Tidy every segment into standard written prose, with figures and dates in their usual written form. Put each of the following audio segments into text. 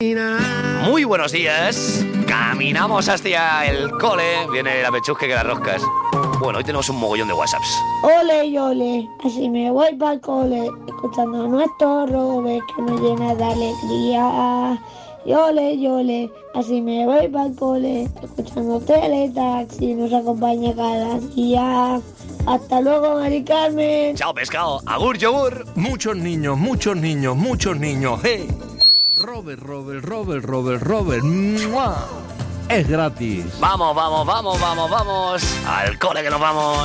Muy buenos días. Caminamos hacia el cole. Viene la pechusque que las roscas. Bueno, hoy tenemos un mogollón de WhatsApps. Ole y ole, así me voy para el cole, escuchando a nuestro Robert que me llena de alegría. Y ole, así me voy para el cole, escuchando Teletaxi, nos acompaña cada día. Hasta luego, Mari Carmen. Chao, pescado. Agur, yogur. Muchos niños. ¡Hey! Robert. ¡Mua! Es gratis. Vamos. Al cole que nos vamos.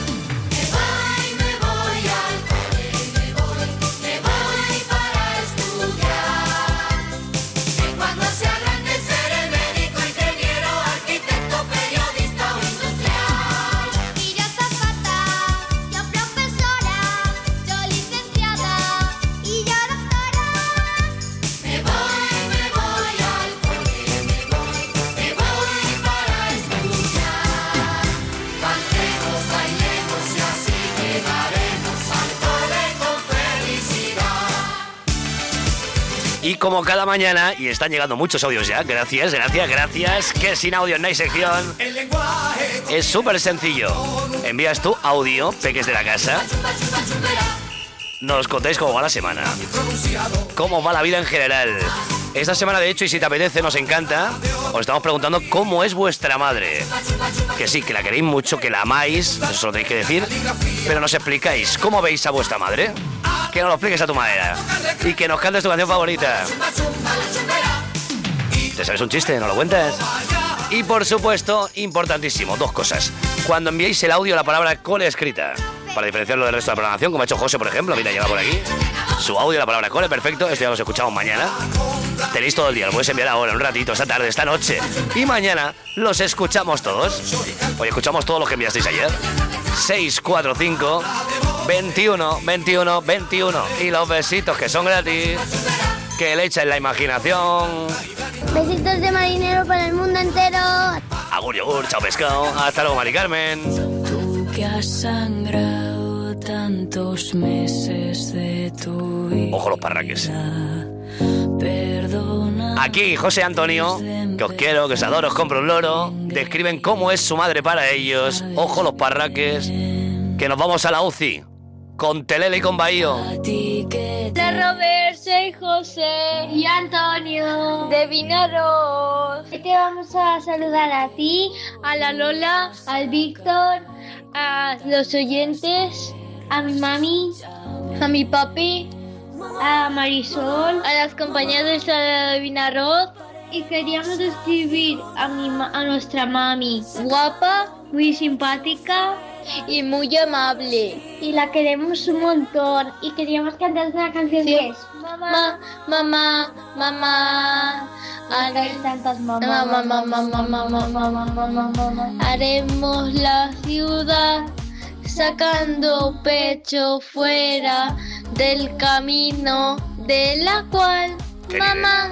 Y como cada mañana, y están llegando muchos audios ya, gracias, que sin audio no hay sección. Es súper sencillo. Envías tu audio, peques de la casa. Nos contáis cómo va la semana, cómo va la vida en general. Esta semana, de hecho, y si te apetece, nos encanta, os estamos preguntando cómo es vuestra madre. Que sí, que la queréis mucho, que la amáis, eso lo tenéis que decir, pero nos explicáis cómo veis a vuestra madre. Que nos lo expliques a tu manera y que nos cantes tu canción favorita. ¿Te sabes un chiste? ¿No lo cuentas? Y por supuesto, importantísimo, dos cosas. Cuando enviéis el audio, la palabra cole escrita, para diferenciarlo del resto de la programación, como ha hecho José, por ejemplo, mira, lleva por aquí su audio, la palabra cole, perfecto, esto ya lo escuchamos mañana. Tenéis todo el día, lo puedes enviar ahora, un ratito, esta tarde, esta noche. Y mañana los escuchamos todos. Hoy escuchamos todos los que enviasteis ayer. 645 21 21 21. Y los besitos que son gratis, que le echan la imaginación. Besitos de marinero para el mundo entero. Agur, yogur, chao, pescado. Hasta luego, Mari Carmen. Tú que has sangrado tantos meses de tu vida. Ojo los parraques. Perdona. Aquí José Antonio, que os quiero, que os adoro, os compro un loro. Describen cómo es su madre para ellos. Ojo los parraques. Que nos vamos a la UCI. Con Telele y con Bahío. Hola Robert, soy José Y Antonio de Vinaros. Hoy te vamos a saludar a ti, A la Lola, al Víctor, a los oyentes, a mi mami, a mi papi, a Marisol. a las compañeras de Vinaros. Y queríamos escribir a nuestra mami, Guapa muy simpática, y muy amable. y la queremos un montón. Y queríamos cantar una canción Sí. que es Mamá. Hay tantas mamás. Haremos la ciudad sacando pecho fuera del camino de la cual mamá.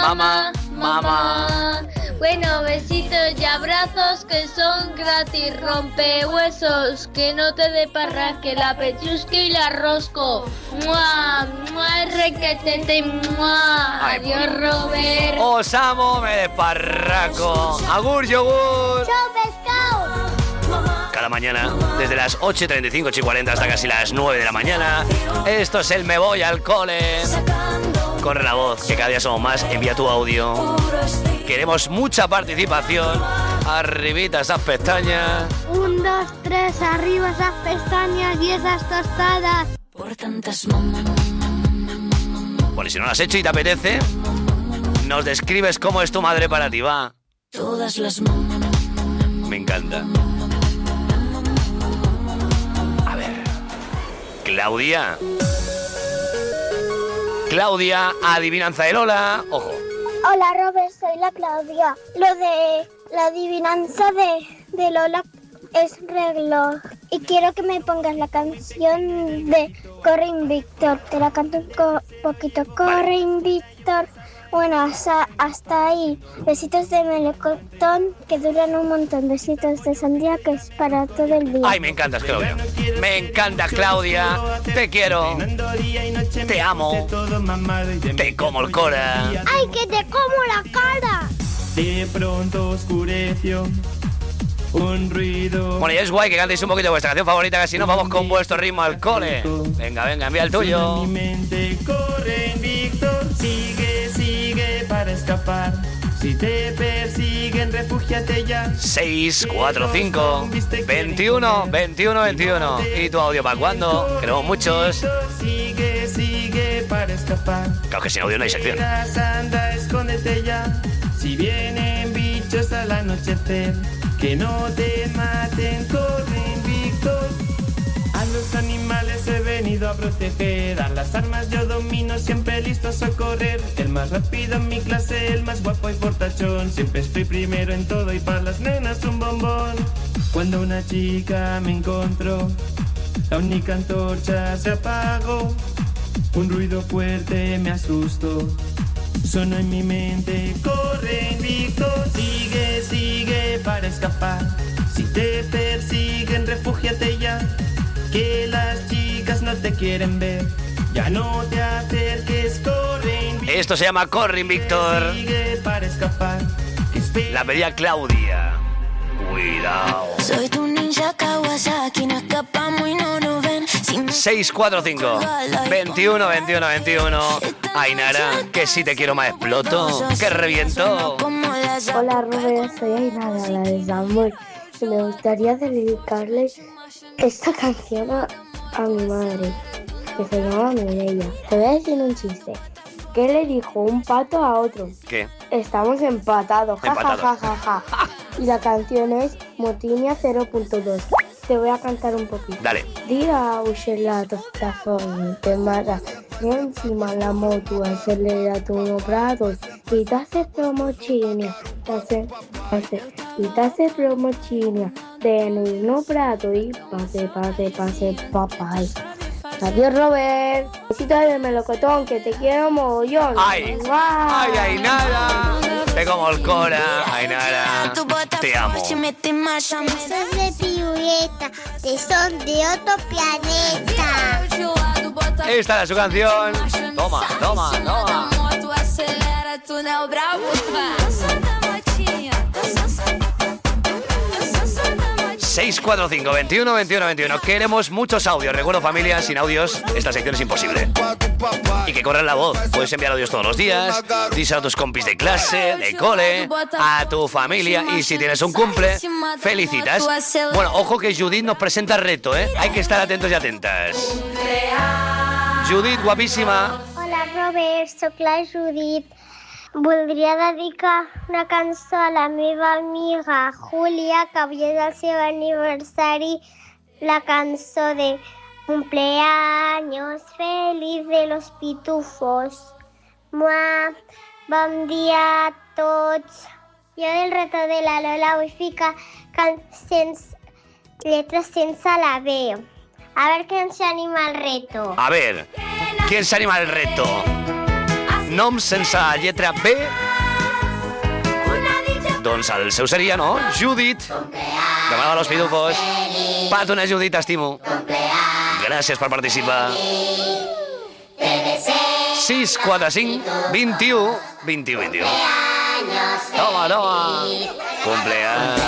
Bueno, besitos y abrazos que son gratis, rompe huesos, que no te dé parraque, la pechusque y la rosco. ¡Mua! ¡Mua! Requetete, ¡mua! Ay, Adiós, Robert. Os amo, me desparraco. Agur, yogur. ¡Chao, pescado! Cada mañana, desde las 8:35, 8:40 hasta casi las 9 de la mañana. Esto es el Me Voy al Cole. Corre la voz, que cada día somos más. Envía tu audio. Queremos mucha participación. Arribita esas pestañas. 1, 2, 3, arriba esas pestañas y esas tostadas. Por tantas Bueno, y si no lo has hecho y te apetece, nos describes cómo es tu madre para ti, va. todas las Me encanta. A ver. Claudia, adivinanza de Lola. Ojo. Hola Robert, soy la Claudia. Lo de la adivinanza de Lola es reloj. Y quiero que me pongas la canción de Corre Invictor. Te la canto un poquito. Corre Invictor, Bueno, hasta ahí. Besitos de melocotón que duran un montón. Besitos de sandía que es para todo el día. Ay, me encantas, Claudia. Me encanta, Claudia. Te quiero. Te amo. Te como el cora. ¡Ay, que te como la cara! De pronto oscureció un ruido. Bueno, y es guay que cantéis un poquito vuestra canción favorita, que si no vamos con vuestro ritmo al cole. Venga, envía el tuyo. Mi mente corre invicto, sigue para escapar. Si te persiguen, refúgiate ya. 645 21 21 21. ¿Y tu audio para cuándo? Queremos muchos. Sigue para escapar. Claro que sin audio no hay sección. Anda, escóndete ya. Si vienen bichos al anochecer, que no te maten, corre invicto. A los animales he venido a proteger, a las armas yo domino, siempre listo a socorrer. El más rápido en mi clase, el más guapo y portachón. Siempre estoy primero en todo y para las nenas un bombón. Cuando una chica me encontró, la única antorcha se apagó. Un ruido fuerte me asustó, sonó en mi mente, corre invicto. Sigue para escapar. Si te persiguen, refúgiate ya. Que las chicas no te quieren ver, ya no te acerques, corre invicto. Esto se llama Corre Víctor. Sigue para escapar. La pedía Claudia. Cuidado. Soy tu ninja Kawasaki, no escapamos y no nos ven. 645 21 21 21. Ainara, que si te quiero más exploto, que reviento. Hola Robert, soy Ainara, la de Zamboy. Y me gustaría dedicarle esta canción a mi madre, que se llama Mireia. Te voy a decir un chiste. ¿Qué le dijo un pato a otro? ¿Qué? Estamos empatados, ja, ja, ja, ja, ja. Y la canción es Motinia 0.2. Te voy a cantar un poquito. Dale. Dirà uscellata stafoni, te mata. Y encima la moto acelera tu uno pratos. Y te hace promocinia. Y te hace promocinia. De uno prato y pase, papay. Adiós, Robert. Besito de melocotón, que te quiero mogollón. Ay, ay, Ainara. Te como el cora, Ainara. Te amo. Son de pirueta, que son de otro planeta. Esta era su canción. Toma. 645 21 21 21. Queremos muchos audios. Recuerdo, familia, sin audios esta sección es imposible. Y que corran la voz. Puedes enviar audios todos los días. Díselo a tus compis de clase, de cole, a tu familia. Y si tienes un cumple, felicitas. Bueno, ojo que Judith nos presenta reto, ¿eh? Hay que estar atentos y atentas. Judith, guapísima. Hola Robert, soc la Judit. Voldria dedicar una cançó a la meva amiga Júlia, que avui és el seu aniversari, la cançó de Cumpleaños feliz de los pitufos. Mua, bon dia a tots. Jo del reto de la Lola vull ficar lletres sense la B. A ver quién se anima al reto. A ver, ¿quién se anima al reto? Noms sense lletra B? Doncs el seu seria, no? Judit. Demà a los pitufos. Patona, Judit, t'estimo. Gràcies per participar. 645 21 21 21. Toma. Cumpleaños.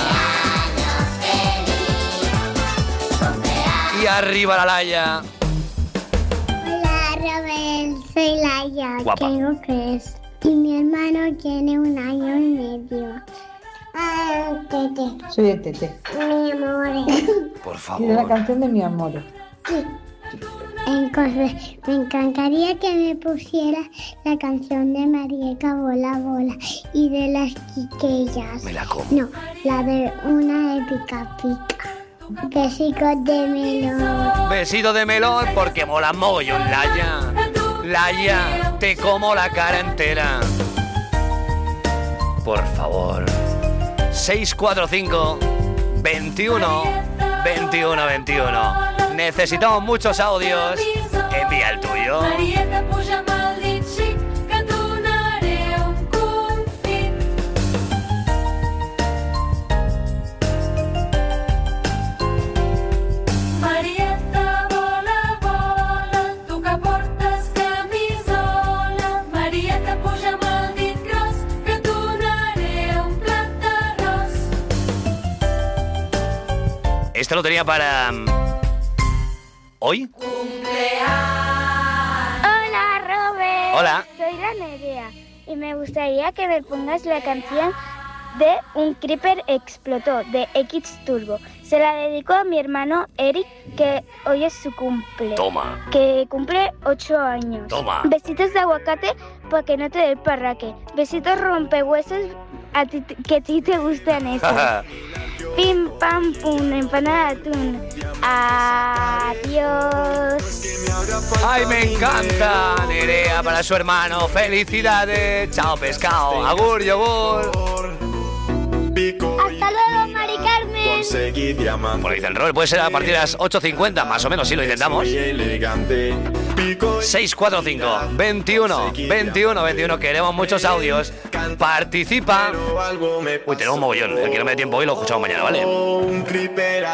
Y arriba la Laia. Hola Robert, soy Laia, Guapa. tengo 3 y mi hermano tiene 1 año y medio. Tete, Soy el Tete. mi amor. Por Y de la favor. canción de mi amor. Entonces, me encantaría que me pusiera la canción de Marieka Bola Bola y de las Quiquellas. Me la como. No, la de una de Pica Pica. Besitos de melón. Besito de melón porque mola mogollón, Laia. Laia, te como la cara entera. Por favor. 645 21 21 21. Necesitamos muchos audios. Envía el tuyo. Marieta puja mal dit xic, que tornareu. Este lo tenía para... ¿hoy? Hola, Robert. Hola. Soy la Nerea y me gustaría que me pongas la canción de Un Creeper Explotó, de X Turbo. Se la dedico a mi hermano Eric, que hoy es su cumple. Toma. Que cumple 8 años. Toma. Besitos de aguacate para que no te dé el parraque. Besitos rompehuesos que a ti te gustan esos. Pim, pam, pum, empanada de atún. Adiós. ¡Ay, me encanta! Nerea para su hermano. ¡Felicidades! ¡Chao, pescado! ¡Agur, yogur! Hasta luego, Mari Carmen. Por ahí dice el Robert, puede ser a partir de las 8:50, más o menos, si lo intentamos. 645 21 21 21. Queremos muchos audios. Participa. Uy, tenemos un mogollón. El que no me dé tiempo hoy lo escuchamos mañana, ¿vale? Un creeper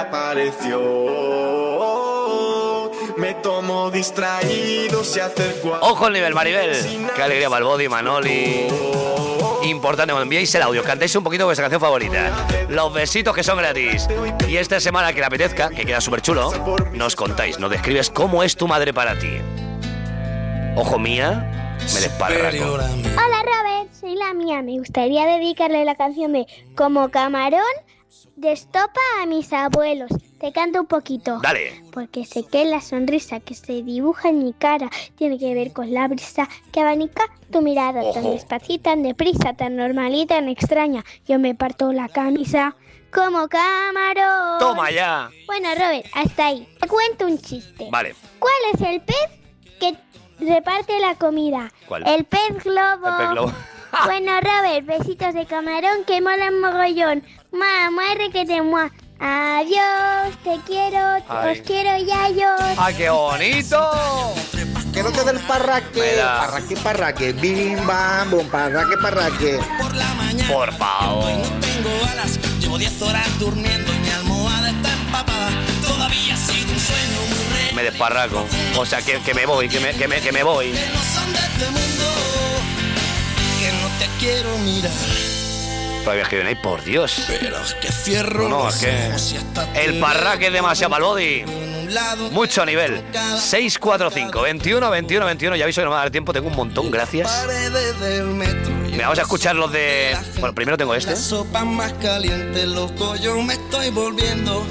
apareció. Me tomo distraído, se acercó. Ojo al nivel, Maribel. Qué alegría para el body, Manoli. Importante, cuando enviáis el audio, cantéis un poquito vuestra canción favorita. Los besitos que son gratis. Y esta semana que le apetezca, que queda súper chulo, nos contáis, nos describes cómo es tu madre para ti. Ojo, Mía, me desparraco. Hola, Robert, soy la Mía. Me gustaría dedicarle la canción de Como camarón de estopa a mis abuelos. Te canto un poquito. Dale. Porque sé que la sonrisa que se dibuja en mi cara tiene que ver con la brisa que abanica tu mirada. Ojo. Tan despacita, tan deprisa, tan normal y tan extraña. Yo me parto la camisa como camarón. Toma ya. Bueno, Robert, hasta ahí. Te cuento un chiste. Vale. ¿Cuál es el pez que reparte la comida? ¿Cuál? El pez globo. El pez globo. Bueno, Robert, besitos de camarón que molan mogollón. Mamá, requete, mua. Adiós, te quiero, Ay. os quiero yayos. ¡Ah, qué bonito! Que no te dé el parraque. Mira. Parraque, parraque. Bim, bam, bum, parraque, parraque. Por favor. Tengo alas, llevo 10 horas durmiendo y mi almohada está empapada. Todavía ha sido un sueño muy real. Me desparraco. O sea, que me voy, que me voy. Que no son de este mundo, que no te quiero mirar. Todavía escriben ahí, por Dios. Pero es que cierro No, los es que ojos y hasta el parraque es demasiado para el body. Mucho nivel. 645 21 21 21. Ya aviso que no me va a dar tiempo, tengo un montón, gracias. Me vamos a escuchar los de... Bueno, primero tengo este. La sopa más caliente, loco, yo me estoy volviendo.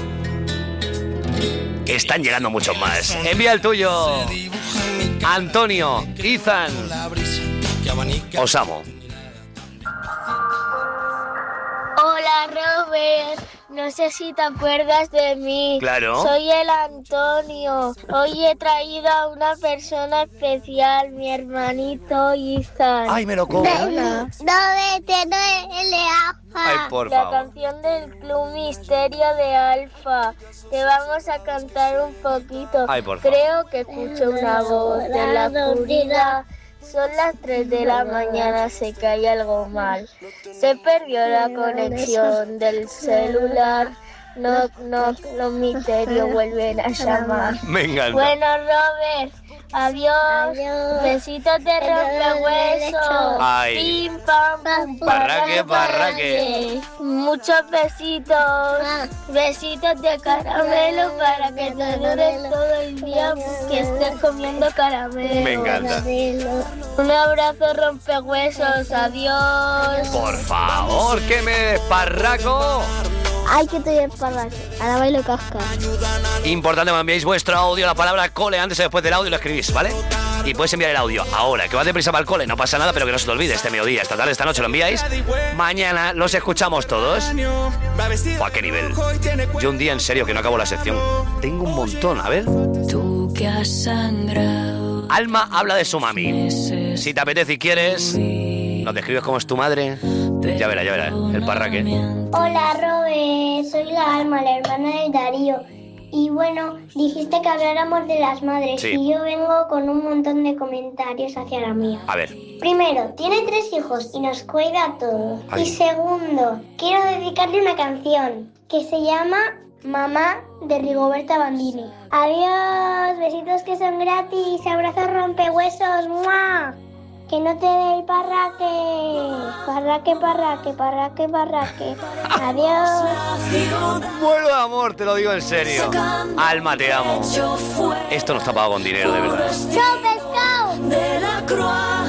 Están llegando muchos más. Envía el tuyo. Antonio, Ethan. Os amo. Hola, Robert. No sé si te acuerdas de mí. Claro. Soy el Antonio. Hoy he traído a una persona especial, mi hermanito Ethan. Ay, me lo como. Ay, por La favor. canción del Club Misterio de Alfa. Te vamos a cantar un poquito. Ay, por favor. Creo que escucho una voz de la oscuridad. Son las 3 de la mañana, sé que hay algo mal. Se perdió la conexión del celular. No, los misterios vuelven a llamar. Me encanta. Bueno, Robert, adiós. Besitos de rompehuesos. Ay. Pim, pam, pum, Parraque, parraque. Muchos besitos. Besitos de caramelo para que te dure todo el día que estés comiendo caramelo. Me encanta. Un abrazo rompehuesos. Adiós. Por favor, que me desparraco. Ay, que estoy en parraque. Ahora bailo casca. Importante que me enviéis vuestro audio, la palabra cole antes o después del audio lo escribís, ¿vale? Y puedes enviar el audio ahora, que va deprisa para el cole, no pasa nada, pero que no se te olvide este mediodía, esta tarde, esta noche lo enviáis. Mañana los escuchamos todos. ¿A qué nivel? Yo un día en serio que no acabo la sección. Tengo un montón, a ver. Tú que has sangrado. Alma habla de su mami. Si te apetece y quieres, nos describes cómo es tu madre. Ya verá, el parraque. Hola, Robert. Soy la Alma, la hermana de Darío. Y bueno, dijiste que habláramos de las madres. Sí. Y yo vengo con un montón de comentarios hacia la mía. A ver. Primero, tiene 3 hijos y nos cuida a todos. Ay. Y segundo, quiero dedicarle una canción que se llama Mamá de Rigoberta Bandini. Adiós, besitos que son gratis, abrazos rompehuesos, ¡mua! que no te dé el parraque. Parraque. Adiós. Muero de amor, te lo digo en serio. Alma, te amo. Esto no está pagado con dinero, de verdad. ¡Chao, pescado! De la Croix,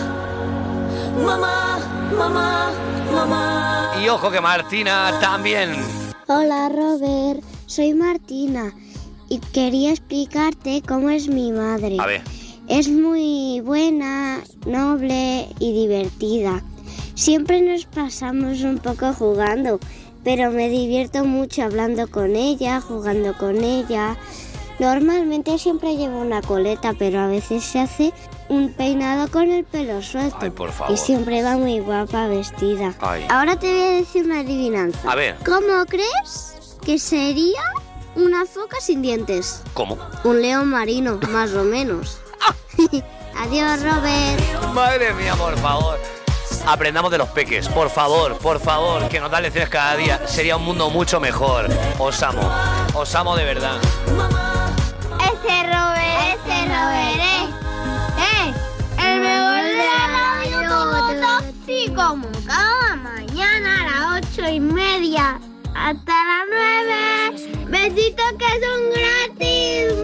mamá. Y ojo que Martina también. Hola, Robert. Soy Martina y quería explicarte cómo es mi madre. A ver. Es muy buena, noble y divertida. Siempre nos pasamos un poco jugando, pero me divierto mucho hablando con ella, jugando con ella. Normalmente siempre lleva una coleta, pero a veces se hace un peinado con el pelo suelto. Ay, por favor. Y siempre va muy guapa vestida. Ay. Ahora te voy a decir una adivinanza. A ver. ¿Cómo crees que sería una foca sin dientes? ¿Cómo? Un león marino, más o menos. Adiós, Robert. Madre mía, por favor. Aprendamos de los peques, por favor, que nos dan lecciones cada día. Sería un mundo mucho mejor. Os amo de verdad. Ese Robert, el mejor de la radio y como cada mañana a las 8:30 hasta las 9. Besitos que son gratis.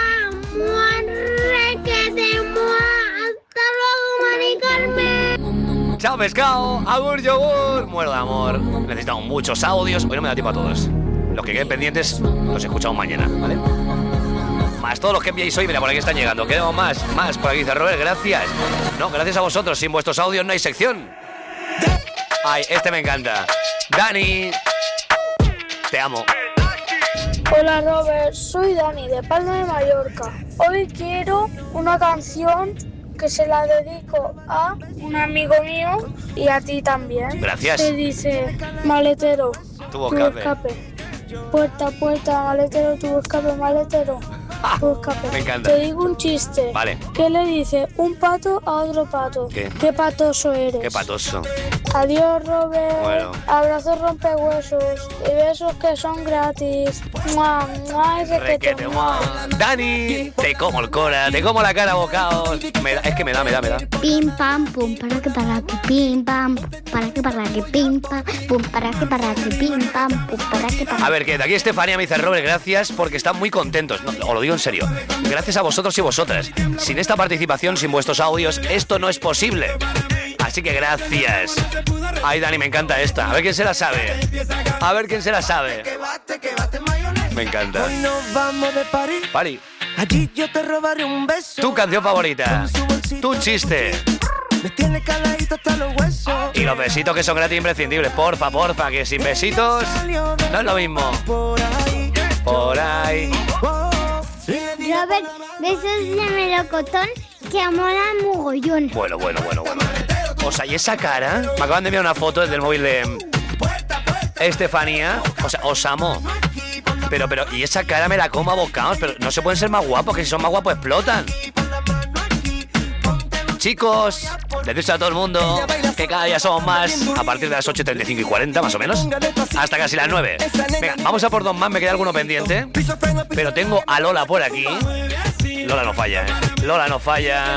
Requete, hasta luego, Mari Carmen. Chao, pescado. Agur, yogur. Muero de amor. Necesitamos muchos audios. Hoy no me da tiempo a todos. Los que queden pendientes los escuchamos mañana, ¿vale? Más todos los que enviáis hoy. Mira, por aquí están llegando. Queremos más. Por aquí dice Robert, gracias. No, gracias a vosotros. Sin vuestros audios no hay sección. Ay, este me encanta. Dani, te amo. Hola Robert, soy Dani de Palma de Mallorca. Hoy quiero una canción que se la dedico a un amigo mío y a ti también. Gracias. Se dice: maletero, tu escape. Puerta, maletero, tu escape, maletero. Tu escape. Me encanta. Te digo un chiste. Vale. ¿Qué le dice un pato a otro pato? ¿Qué patoso eres? Qué patoso. Adiós, Robert. Bueno. Abrazos rompehuesos y besos que son gratis. ¡Mua, mua! Requete, mua. Dani, te como el cora, te como la cara a bocados. Es que me da. Pim pam pum para que pim pam para que pim pam pum para que pim pam pum para que. A ver, que de aquí Estefanía me dice: Robert, gracias porque están muy contentos. No, os lo digo en serio. Gracias a vosotros y vosotras. Sin esta participación, sin vuestros audios, esto no es posible. Así que gracias. Ay, Dani, me encanta esta. A ver quién se la sabe. Me encanta. Hoy nos vamos de Party. Allí yo te robaré un beso. Tu canción favorita. Tu chiste. Me tiene caladito hasta los huesos. Y los besitos que son gratis imprescindibles. Porfa, que sin besitos no es lo mismo. Por ahí. Robert, besos de melocotón que mola mogollón. Bueno. O sea, y esa cara. Me acaban de enviar una foto desde el móvil de Estefanía. O sea, os amo. Pero, y esa cara me la como a bocados. Pero no se pueden ser más guapos, que si son más guapos explotan. Chicos, les deseo a todo el mundo que cada día somos más. A partir de las 8:35 y 40, más o menos, hasta casi las 9. Venga, vamos a por dos más, me queda alguno pendiente. Pero tengo a Lola por aquí. Lola no falla, Lola no falla.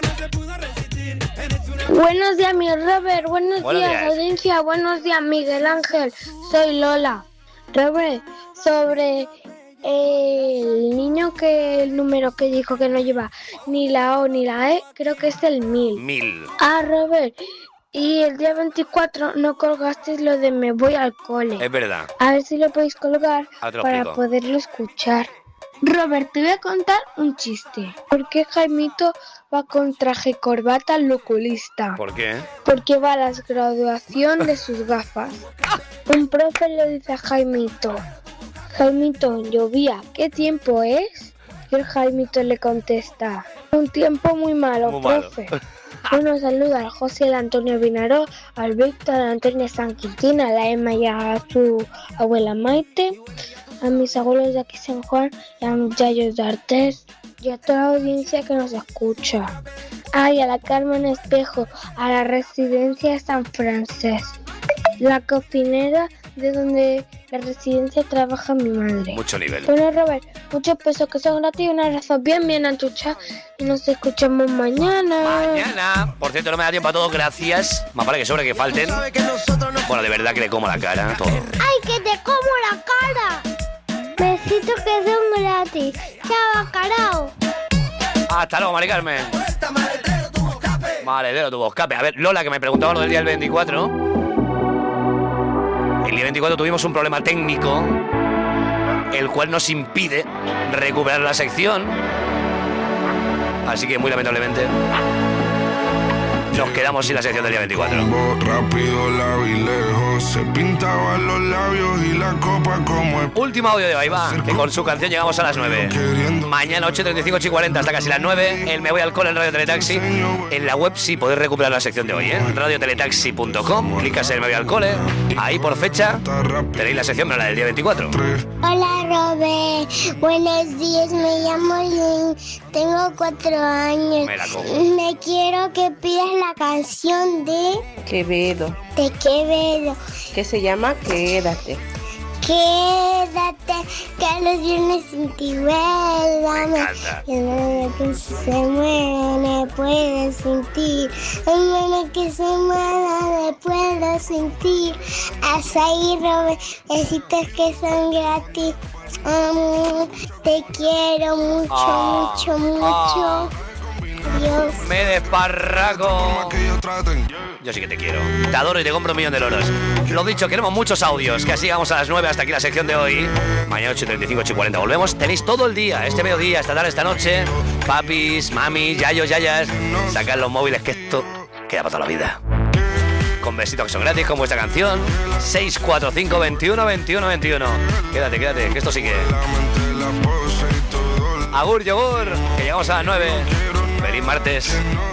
Buenos días, mi Robert. Buenos días, audiencia. Buenos días, Miguel Ángel. Soy Lola. Robert, sobre el niño que el número que dijo que no lleva ni la O ni la E, creo que es el 1000. Ah, Robert, y el día 24 no colgasteis lo de me voy al cole. Es verdad. A ver si lo podéis colgar para explico. poderlo escuchar. Robert, te voy a contar un chiste. ¿Por qué Jaimito va con traje y corbata al oculista? ¿Por qué? Porque va a la graduación de sus gafas. Un profe le dice a Jaimito: Jaimito, llovía, ¿qué tiempo es? Y el Jaimito le contesta: un tiempo muy malo, profe. Uno saluda al José, al Antonio Vinaró, al Víctor, a la Antonia San Quintín, a la Emma y a su abuela Maite, a mis abuelos de aquí San Juan y a mis yayos de Artés y a toda la audiencia que nos escucha. Ay, a la Carmen Espejo, a la residencia San Francés, la cocinera de donde la residencia trabaja mi madre. Mucho nivel. Bueno, Robert, muchos besos que son gratis, un abrazo bien anchucha y nos escuchamos mañana. Mañana. Por cierto, no me da tiempo a todo, gracias. Más vale que sobre que falten. Bueno, de verdad que le como la cara, todo. ¡Ay, que te como la cara! Besitos que son gratis. Chao, carao. Hasta luego, Mari Carmen. Maledero tu boscape. A ver, Lola, que me preguntaba lo del día del 24. El día 24 tuvimos un problema técnico, el cual nos impide recuperar la sección. Así que muy lamentablemente nos quedamos sin la sección del día 24. Rápido la vi lejos, se pintaban los labios y la copa como el... Último audio de Baiba, que con su canción llegamos a las 9. Mañana 8:35, 8:40, hasta casi las 9. El Me Voy al Cole en Radio Teletaxi. En la web sí podéis recuperar la sección de hoy, ¿eh? radioteletaxi.com, clicas en Me Voy al Cole. Ahí por fecha tenéis la sección, pero la del día 24. Hola, Robert. Buenos días, me llamo Lynn. Tengo 4 años. Me quiero que pidas la canción de Quevedo. De Quevedo. Que se llama Quédate. Quédate, que los viernes sin ti vuélvame. Y el nene que se mueve me puede sentir. El nene que se mueve me puedo sentir. Azaí, Robert, besitos que son gratis. Te quiero mucho, mucho. Dios. Me desparraco. Yo sí que te quiero. Te adoro y te compro 1.000.000 de loros. Lo dicho, queremos muchos audios. Que así llegamos a las 9. Hasta aquí la sección de hoy. Mañana 8:35, 8:40 volvemos. Tenéis todo el día, este mediodía, esta tarde, esta noche. Papis, mamis, yayos, yayas. Sacad los móviles, que esto queda para toda la vida. Con besitos que son gratis, con vuestra canción. 645 21 21 21. Quédate, que esto sigue. Agur, yogur, que llegamos a las 9. Feliz martes.